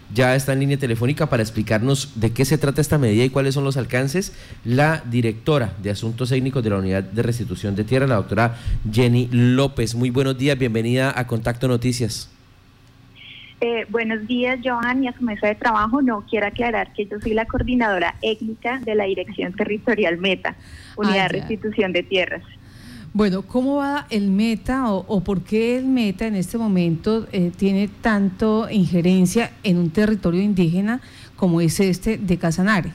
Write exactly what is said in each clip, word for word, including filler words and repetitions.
Ya está en línea telefónica para explicarnos de qué se trata esta medida y cuáles son los alcances, la directora de Asuntos Técnicos de la Unidad de Restitución de Tierra, la doctora Jenny López. Muy buenos días, bienvenida a Contacto Noticias. Eh, buenos días, Johan, y a su mesa de trabajo. No, quiero aclarar que yo soy la coordinadora étnica de la Dirección Territorial Meta, Unidad ah, de Restitución de Tierras. Bueno, ¿cómo va el Meta o, o por qué el Meta en este momento eh, tiene tanto injerencia en un territorio indígena como es este de Casanare?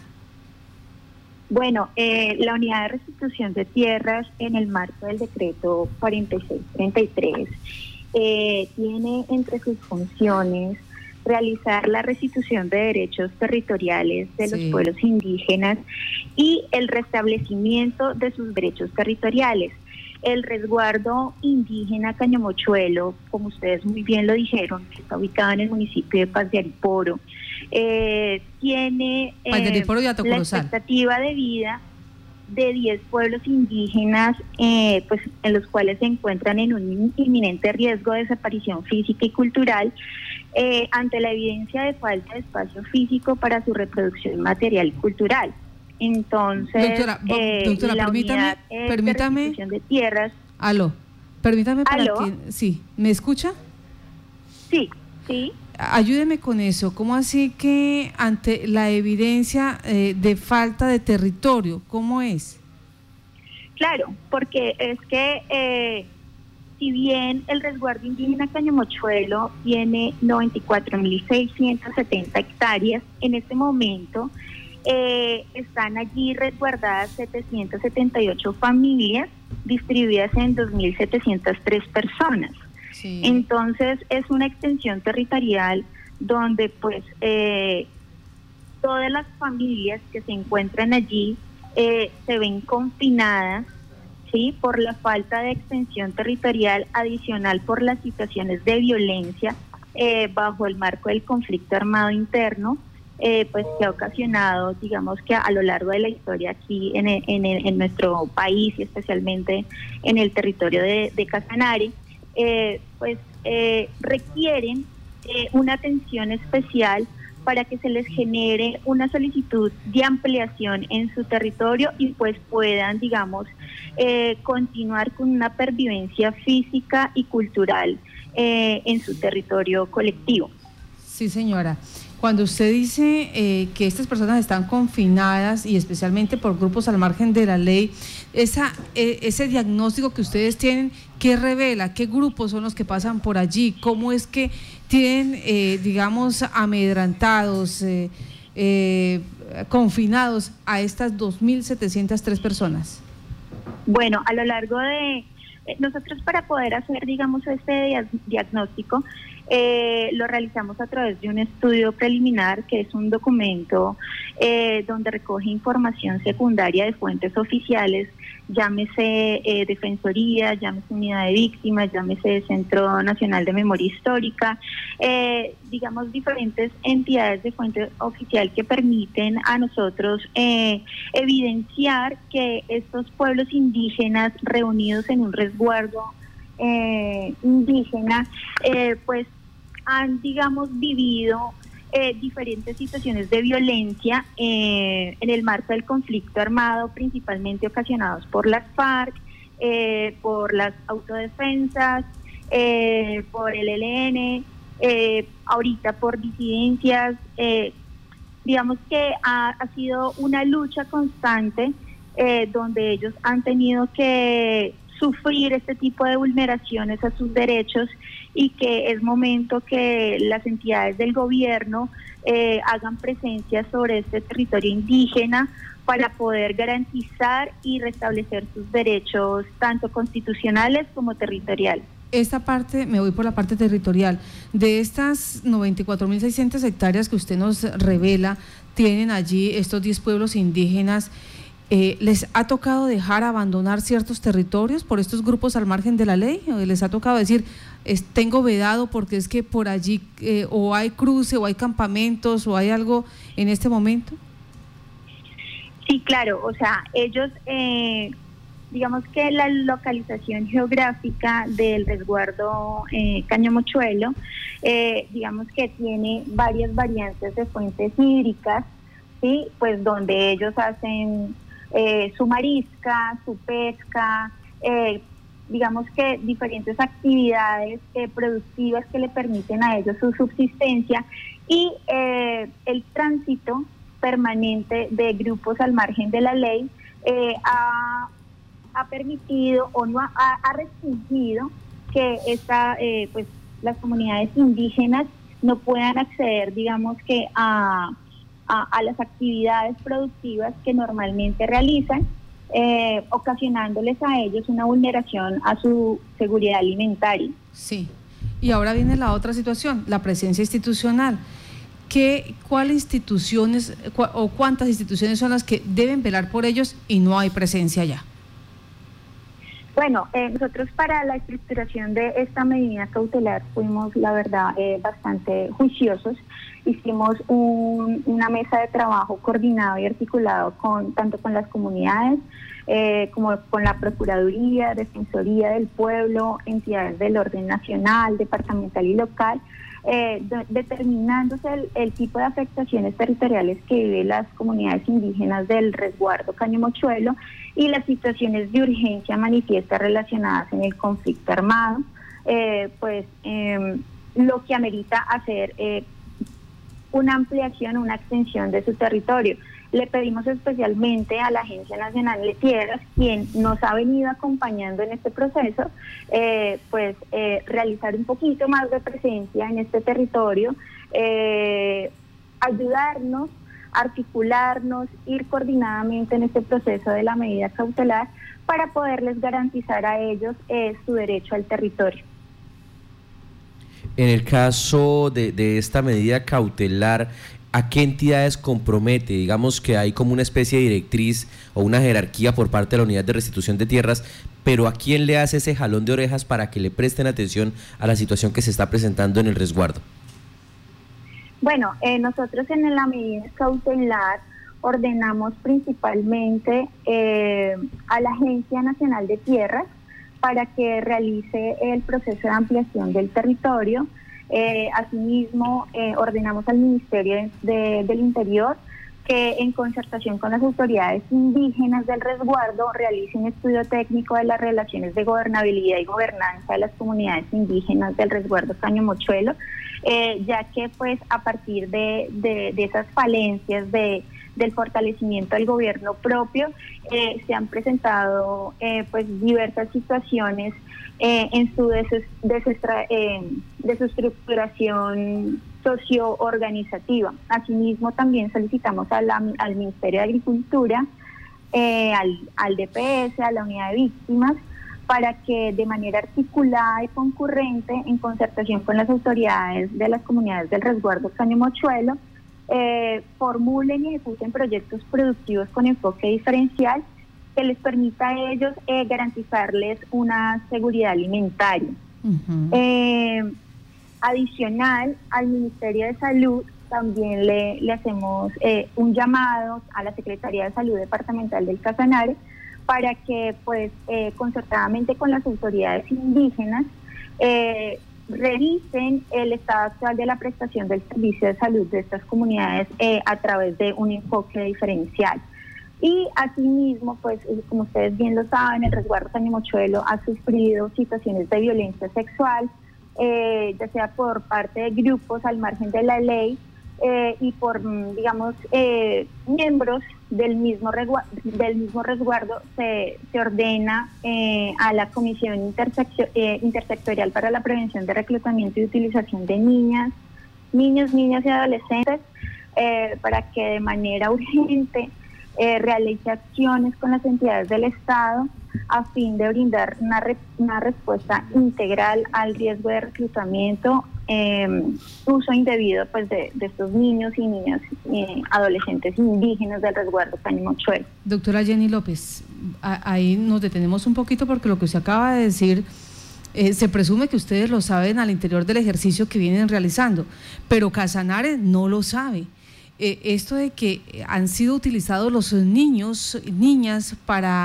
Bueno, eh, la Unidad de Restitución de Tierras, en el marco del decreto cuarenta y seis treinta y tres, eh, tiene entre sus funciones realizar la restitución de derechos territoriales de sí. los pueblos indígenas y el restablecimiento de sus derechos territoriales. El resguardo indígena Cañamochuelo, como ustedes muy bien lo dijeron, que está ubicado en el municipio de Paz de Ariporo, eh, tiene eh, la expectativa de vida de diez pueblos indígenas, eh, pues en los cuales se encuentran en un inminente riesgo de desaparición física y cultural, eh, ante la evidencia de falta de espacio físico para su reproducción material y cultural. Entonces, doctora, eh, doctora la permítame, unidad, eh, permítame, de restitución de tierras. Aló, permítame para ¿Aló? que, sí, ¿me escucha? Sí, sí. Ayúdeme con eso. ¿Cómo así que ante la evidencia eh, de falta de territorio, cómo es? Claro, porque es que eh, si bien el resguardo indígena Cañamochuelo tiene noventa y cuatro mil seiscientas setenta hectáreas, en este momento eh, están allí resguardadas setecientas setenta y ocho familias distribuidas en dos mil setecientas tres personas. Sí. Entonces es una extensión territorial donde pues eh, todas las familias que se encuentran allí eh, se ven confinadas, ¿sí?, por la falta de extensión territorial, adicional por las situaciones de violencia eh, bajo el marco del conflicto armado interno, eh, pues que ha ocasionado, digamos que a lo largo de la historia aquí en, el, en, el, en nuestro país y especialmente en el territorio de, de Casanare. Eh, pues eh, requieren eh, una atención especial para que se les genere una solicitud de ampliación en su territorio y pues puedan, digamos, eh, continuar con una pervivencia física y cultural eh, en su territorio colectivo. Sí, señora. Cuando usted dice eh, que estas personas están confinadas y especialmente por grupos al margen de la ley, esa, eh, ese diagnóstico que ustedes tienen, ¿qué revela? ¿Qué grupos son los que pasan por allí? ¿Cómo es que tienen, eh, digamos, amedrantados, eh, eh, confinados a estas dos mil setecientas tres personas? Bueno, a lo largo de... Eh, nosotros para poder hacer, digamos, este diagnóstico, Eh, lo realizamos a través de un estudio preliminar, que es un documento eh, donde recoge información secundaria de fuentes oficiales, llámese eh, Defensoría, llámese Unidad de Víctimas, llámese Centro Nacional de Memoria Histórica, eh, digamos diferentes entidades de fuente oficial que permiten a nosotros eh, evidenciar que estos pueblos indígenas reunidos en un resguardo Eh, indígena, eh, pues han, digamos, vivido eh, diferentes situaciones de violencia eh, en el marco del conflicto armado, principalmente ocasionados por las FARC, eh, por las autodefensas, eh, por el E L N, eh, ahorita por disidencias. Eh, digamos que ha, ha sido una lucha constante eh, donde ellos han tenido que sufrir este tipo de vulneraciones a sus derechos y que es momento que las entidades del gobierno eh, hagan presencia sobre este territorio indígena para poder garantizar y restablecer sus derechos tanto constitucionales como territoriales. Esta parte, me voy por la parte territorial, de estas noventa y cuatro mil seiscientas hectáreas que usted nos revela, tienen allí estos diez pueblos indígenas. Eh, ¿Les ha tocado dejar abandonar ciertos territorios por estos grupos al margen de la ley? ¿O les ha tocado decir, es, tengo vedado porque es que por allí eh, o hay cruce o hay campamentos o hay algo en este momento? Sí, claro, o sea, ellos, eh, digamos que la localización geográfica del resguardo eh, Cañamochuelo, eh, digamos que tiene varias variantes de fuentes hídricas, ¿sí? Pues donde ellos hacen eh, su marisca, su pesca, eh, digamos que diferentes actividades eh, productivas que le permiten a ellos su subsistencia, y eh, el tránsito permanente de grupos al margen de la ley eh, ha, ha permitido o no ha, ha restringido que esta, eh, pues, las comunidades indígenas no puedan acceder, digamos que a, a, a las actividades productivas que normalmente realizan, Eh, ocasionándoles a ellos una vulneración a su seguridad alimentaria. Sí, y ahora viene la otra situación, la presencia institucional. ¿Qué, ¿Cuál instituciones cu o cuántas instituciones son las que deben velar por ellos y no hay presencia allá? Bueno, eh, nosotros para la estructuración de esta medida cautelar fuimos, la verdad, eh, bastante juiciosos. Hicimos un, una mesa de trabajo coordinado y articulado con tanto con las comunidades eh, como con la Procuraduría, Defensoría del Pueblo, entidades del orden nacional, departamental y local, eh, de, determinándose el, el tipo de afectaciones territoriales que viven las comunidades indígenas del resguardo Cañamochuelo y las situaciones de urgencia manifiestas relacionadas en el conflicto armado, eh, pues eh, lo que amerita hacer eh, una ampliación, una extensión de su territorio. Le pedimos especialmente a la Agencia Nacional de Tierras, quien nos ha venido acompañando en este proceso, eh, pues eh, realizar un poquito más de presencia en este territorio, eh, ayudarnos, articularnos, ir coordinadamente en este proceso de la medida cautelar para poderles garantizar a ellos eh, su derecho al territorio. En el caso de, de esta medida cautelar, ¿a qué entidades compromete? Digamos que hay como una especie de directriz o una jerarquía por parte de la Unidad de Restitución de Tierras, pero ¿a quién le hace ese jalón de orejas para que le presten atención a la situación que se está presentando en el resguardo? Bueno, eh, nosotros en la medida cautelar ordenamos principalmente eh, a la Agencia Nacional de Tierras para que realice el proceso de ampliación del territorio. Eh, asimismo, eh, ordenamos al Ministerio de, del Interior que en concertación con las autoridades indígenas del resguardo realice un estudio técnico de las relaciones de gobernabilidad y gobernanza de las comunidades indígenas del resguardo Cañamochuelo, eh, ya que pues a partir de, de, de esas falencias de del fortalecimiento del gobierno propio, eh, se han presentado eh, pues diversas situaciones eh, en su deses, desestra, eh, desestructuración socio-organizativa. Asimismo, también solicitamos a la, al Ministerio de Agricultura, eh, al, al D P S, a la Unidad de Víctimas, para que de manera articulada y concurrente, en concertación con las autoridades de las comunidades del resguardo Cañamochuelo, Eh, formulen y ejecuten proyectos productivos con enfoque diferencial que les permita a ellos eh, garantizarles una seguridad alimentaria. Uh-huh. eh, adicional, al Ministerio de Salud también le, le hacemos eh, un llamado a la Secretaría de Salud Departamental del Casanare para que pues eh, concertadamente con las autoridades indígenas eh, revisen el estado actual de la prestación del servicio de salud de estas comunidades eh, a través de un enfoque diferencial. Y asimismo, pues como ustedes bien lo saben, el resguardo Cañamochuelo ha sufrido situaciones de violencia sexual, eh, ya sea por parte de grupos al margen de la ley eh, y por, digamos, eh, miembros del mismo, del mismo resguardo. Se, se ordena eh, a la Comisión Interseccio, eh, Intersectorial para la Prevención de Reclutamiento y Utilización de Niñas, Niños, Niñas y Adolescentes eh, para que de manera urgente eh, realice acciones con las entidades del Estado a fin de brindar una, re, una respuesta integral al riesgo de reclutamiento, eh, uso indebido pues de, de estos niños y niñas eh, adolescentes indígenas del resguardo Cañamochuelo. Doctora Jenny López, a, ahí nos detenemos un poquito porque lo que usted acaba de decir, eh, se presume que ustedes lo saben al interior del ejercicio que vienen realizando, pero Casanare no lo sabe. Eh, esto de que han sido utilizados los niños, niñas para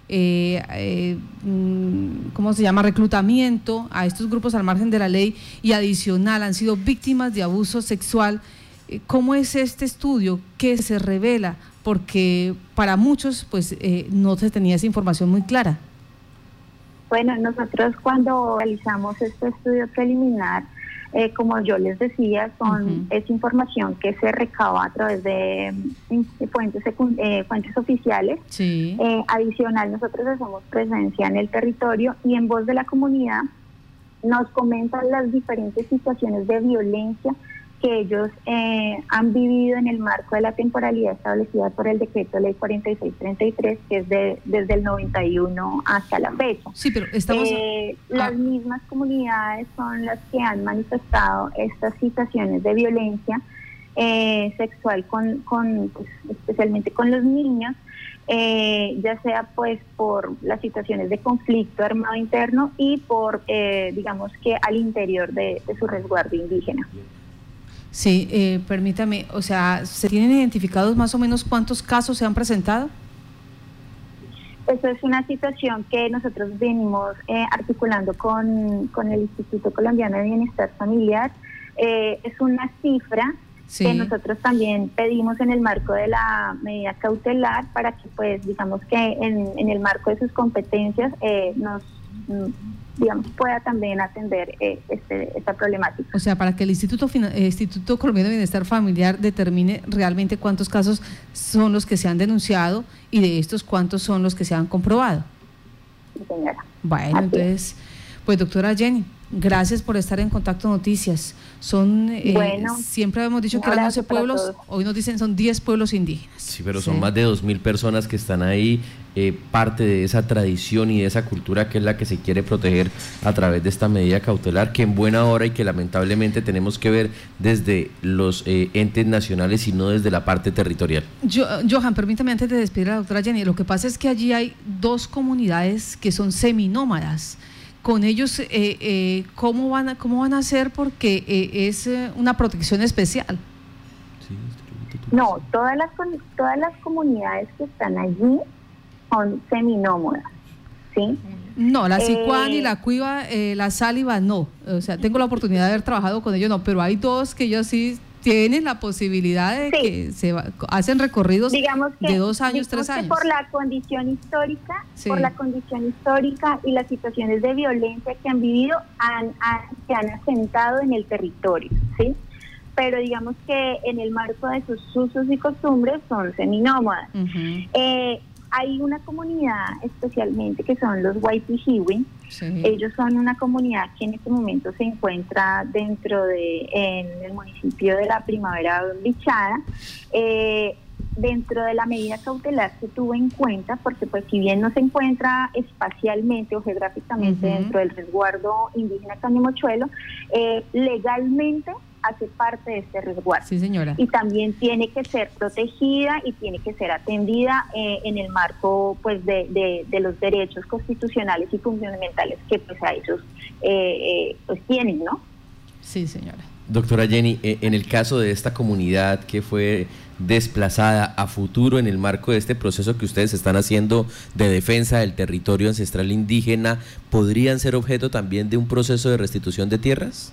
eh, eh, ¿cómo se llama?, reclutamiento a estos grupos al margen de la ley y adicional han sido víctimas de abuso sexual. ¿Cómo es este estudio? ¿Qué se revela? Porque para muchos pues eh, no se tenía esa información muy clara. Bueno, nosotros cuando realizamos este estudio preliminar, eh, como yo les decía, son uh-huh. es información que se recaba a través de, de fuentes, eh, fuentes oficiales. Sí. Eh, adicional, nosotros hacemos presencia en el territorio y en voz de la comunidad nos comentan las diferentes situaciones de violencia que ellos eh, han vivido en el marco de la temporalidad establecida por el decreto ley cuarenta y seis treinta y tres, que es de, desde el noventa y uno hasta la fecha. Sí, pero estamos... Eh, ah. Las mismas comunidades son las que han manifestado estas situaciones de violencia eh, sexual, con, con pues, especialmente con los niños, eh, ya sea pues por las situaciones de conflicto armado interno y por, eh, digamos que al interior de, de su resguardo indígena. Sí, eh, permítame, o sea, ¿se tienen identificados más o menos cuántos casos se han presentado? Eso es una situación que nosotros venimos eh, articulando con, con el Instituto Colombiano de Bienestar Familiar. Eh, es una cifra sí. que nosotros también pedimos en el marco de la medida cautelar para que, pues, digamos que en, en el marco de sus competencias eh, nos... digamos, pueda también atender eh, este, esta problemática. O sea, para que el Instituto, eh, Instituto Colombiano de Bienestar Familiar determine realmente cuántos casos son los que se han denunciado y de estos cuántos son los que se han comprobado. Sí, señora. Bueno, Así entonces, pues doctora Jenny, gracias por estar en Contacto Noticias. Son, eh, bueno, siempre hemos dicho que eran once pueblos, hoy nos dicen son diez pueblos indígenas. Sí, pero son sí. más de dos mil personas que están ahí, eh, parte de esa tradición y de esa cultura que es la que se quiere proteger a través de esta medida cautelar, que en buena hora y que lamentablemente tenemos que ver desde los eh, entes nacionales y no desde la parte territorial. Yo, Johan, permítame antes de despedir a la doctora Jenny, lo que pasa es que allí hay dos comunidades que son seminómadas. Con ellos, eh, eh, ¿cómo van a, cómo van a hacer? Porque eh, es eh, una protección especial. No, todas las todas las comunidades que están allí son seminómadas, ¿sí? No, la Sicuán eh, y la Cuiva, eh, la Sáliva, no. O sea, tengo la oportunidad de haber trabajado con ellos, no, pero hay dos que ellos sí tienen la posibilidad de sí. que se va, hacen recorridos digamos que, de dos años, tres años. Por la condición histórica, sí. por la condición histórica y las situaciones de violencia que han vivido, han, han, se han asentado en el territorio, ¿sí? Pero digamos que en el marco de sus usos y costumbres son seminómadas. Uh-huh. Eh, hay una comunidad especialmente que son los Waipijiwi. Sí. Ellos son una comunidad que en este momento se encuentra dentro de en el municipio de la Primavera Bichada. Eh, dentro de la medida cautelar se tuvo en cuenta, porque pues si bien no se encuentra espacialmente o geográficamente uh-huh. dentro del resguardo indígena Cañimochuelo, eh, legalmente hace parte de este resguardo. Sí, señora. Y también tiene que ser protegida y tiene que ser atendida eh, en el marco pues de, de, de los derechos constitucionales y fundamentales que pues a ellos eh, eh, pues tienen, ¿no? Sí, señora. Doctora Jenny, eh, en el caso de esta comunidad que fue desplazada a futuro en el marco de este proceso que ustedes están haciendo de defensa del territorio ancestral indígena, ¿podrían ser objeto también de un proceso de restitución de tierras?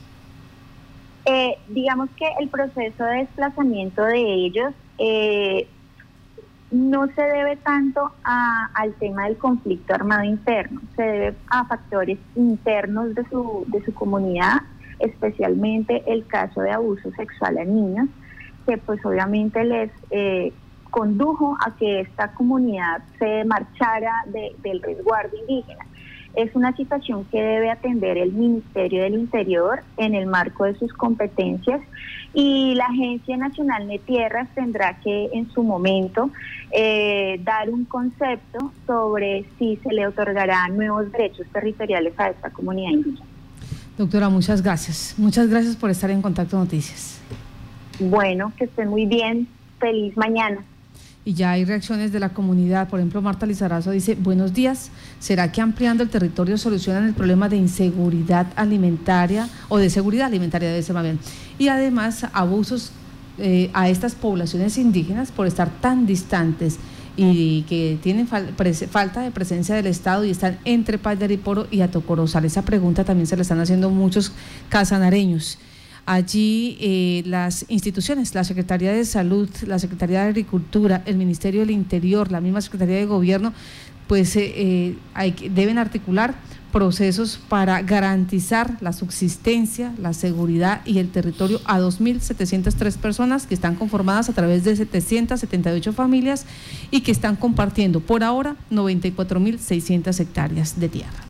Eh, digamos que el proceso de desplazamiento de ellos eh, no se debe tanto a, al tema del conflicto armado interno, se debe a factores internos de su, de su comunidad, especialmente el caso de abuso sexual a niños, que pues obviamente les eh, condujo a que esta comunidad se marchara de, del resguardo indígena. Es una situación que debe atender el Ministerio del Interior en el marco de sus competencias y la Agencia Nacional de Tierras tendrá que en su momento eh, dar un concepto sobre si se le otorgarán nuevos derechos territoriales a esta comunidad indígena. Doctora, muchas gracias. Muchas gracias por estar en Contacto Noticias. Bueno, que estén muy bien. Feliz mañana. Y ya hay reacciones de la comunidad. Por ejemplo, Marta Lizarazo dice, buenos días, ¿será que ampliando el territorio solucionan el problema de inseguridad alimentaria o de seguridad alimentaria debe ser más bien? Y además abusos eh, a estas poblaciones indígenas por estar tan distantes y que tienen fal falta de presencia del Estado y están entre Paz de Ariporo y Atocorozal. Esa pregunta también se le están haciendo muchos casanareños. Allí eh, las instituciones, la Secretaría de Salud, la Secretaría de Agricultura, el Ministerio del Interior, la misma Secretaría de Gobierno, pues eh, eh, hay, deben articular procesos para garantizar la subsistencia, la seguridad y el territorio a dos mil setecientas tres personas que están conformadas a través de setecientas setenta y ocho familias y que están compartiendo por ahora noventa y cuatro mil seiscientas hectáreas de tierra.